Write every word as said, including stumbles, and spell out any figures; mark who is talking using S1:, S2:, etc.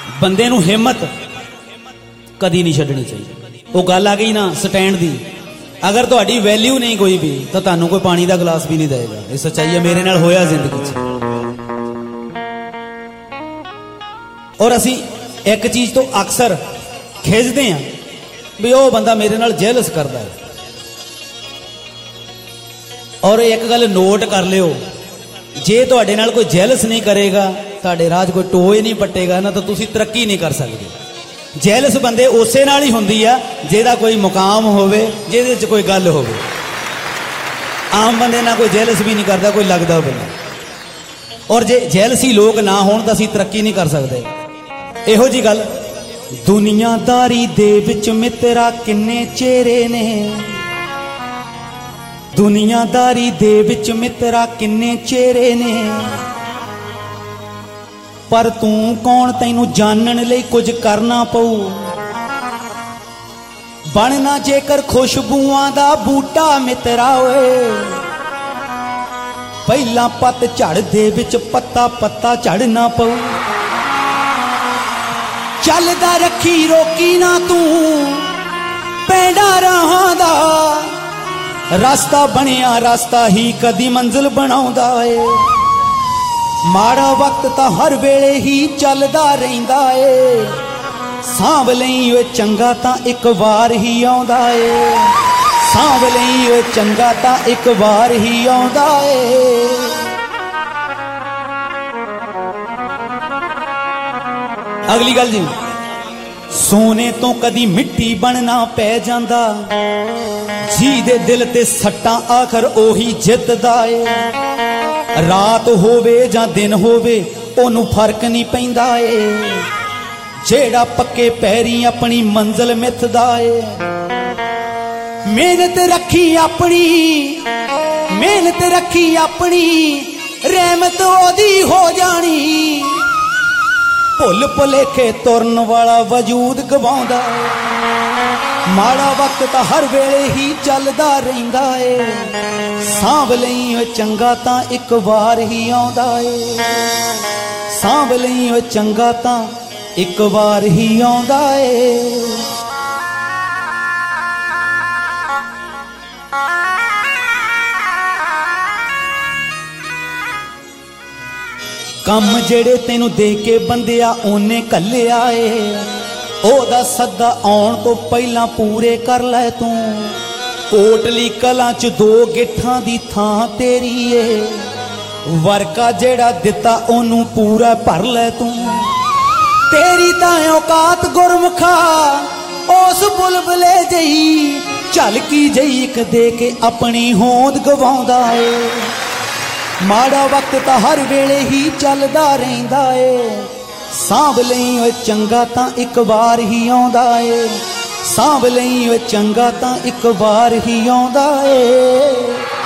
S1: बंदे नूं हिम्मत कदी नहीं छड्डनी चाहिए। वो गल आ गई ना स्टैंड दी, अगर तुहाडी वैल्यू नहीं कोई भी तो तुहानूं कोई पानी का गिलास भी नहीं देगा। ये सच्चाई है, मेरे नाल होया जिंदगी च। और असी एक चीज़ तो अक्सर खिजदे हैं भी वो बंदा मेरे नाल जेलस करता है। और एक गल नोट कर लियो, जे तुहाडे नाल कोई जेलस नहीं करेगा, तुहाडे राज कोई टोए नहीं पट्टेगा ना, तो तुसी तरक्की नहीं कर सकते। जेलस बंदे उसे नाल ही हुंदी आ जेदा कोई मुकाम होवे, जेदे च कोई गल होवे। आम बंदे ना कोई जेलस भी नहीं करता, कोई लगदा बंदा। और जे जेलसी लोग ना होण तां असीं तरक्की नहीं कर सकते। इहो जी गल, दुनियादारी दे विच मित्रा किन्ने चेहरे ने, दुनियादारी दे विच मित्रा किन्ने चेहरे ने, पर तू कौन तैनू जानन लई कुछ करना पऊ। बनना जेकर खुशबुआं दा बूटा मित्रा ओए, पहला पत झड़ दे विच पत्ता पत्ता झड़ना पऊ। चलदा रखी रोकी ना तू पैंडा राहां दा, रास्ता बनिया रास्ता ही कदी मंजिल बनाउंदा है। माड़ा वक्त तां हर वेले ही चलदा रहिंदा है, सांभ लई ओए चंगा तां एक वार ही आउंदा है, सांभ लई ओए चंगा तां एक वार ही आउंदा है। अगली गल जी, सोने तो कदी मिट्टी बनना पै जांदा, जी दे दिल ते सट्टां आखर ओही जितदा है। रात होवे जां दिन होवे ओनू फर्क नहीं पैंदा है, जेड़ा पक्के पैरी अपनी मंजिल मिथदा है। मेहनत रखी अपनी, मेहनत रखी अपनी, रहमत ओदी हो जानी। भुल भुलेखे तुरन वाला वजूद गवाउंदा है, माड़ा वक्त तां हर वेले ही चलदा रहिंदा है। सांभ लई ओए चंगा तां एक वार ही आउंदा है, सांभ लई ओए चंगा तां एक वार ही आउंदा है। कम जेड़े तेनू दे के बंदिया ओने घल्लिया ए, ओदा सद्दा आउण तो पहला पूरे कर लै तू। कोटली कलां च दो गिट्ठां दी थां तेरी ए, वर्का जेड़ा दिता ओनू पूरा भर लै तू। तेरी तां औकात गुरमुखा उस बुलबुले जई, झलकी जई एक दे के अपनी होंद गवाउंदा ए। माड़ा वक्त तां हर वेले ही चलदा रहिंदा है, सांभ लई ओए चंगा तां एक वार ही आउंदा है, सांभ लई ओए चंगा तां एक वार ही आउंदा है।